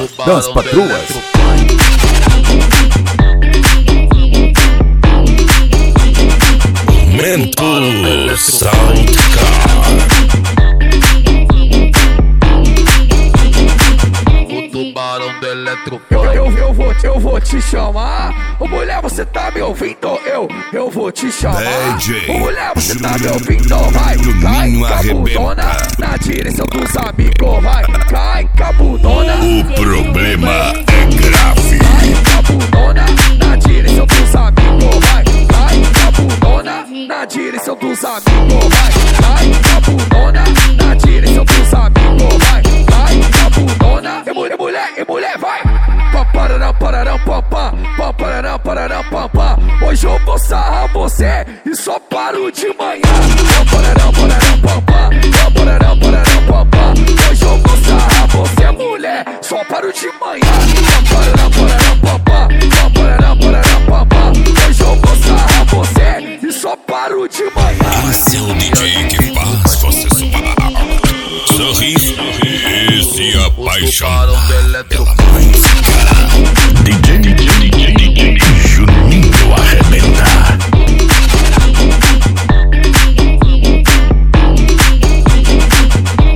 das patroas. Momento Soundcar. O tubarão do eletrofone. Eu vou te chamar. Ô mulher, você tá me ouvindo? Eu vou te chamar. DJ Ô mulher, você tá me ouvindo? Vai, cai, cabudona, na direção dos amigos. Vai, cai, cabudona. O problema é grave. Cai, cabudona, na direção dos amigos. Vai, cai, cabudona, na direção dos amigos. Vai, cai, cabudona, na direção dos amigos. Vai, cai, cabudona. E mulher, vai. Hoje eu vou sarrar você e só paro de manhã. Hoje eu vou sarrar você, mulher, só paro de manhã. Hoje eu vou sarrar você e só paro de manhã. Esse é o DJ que faz você suar, sorrir e se apaixonar.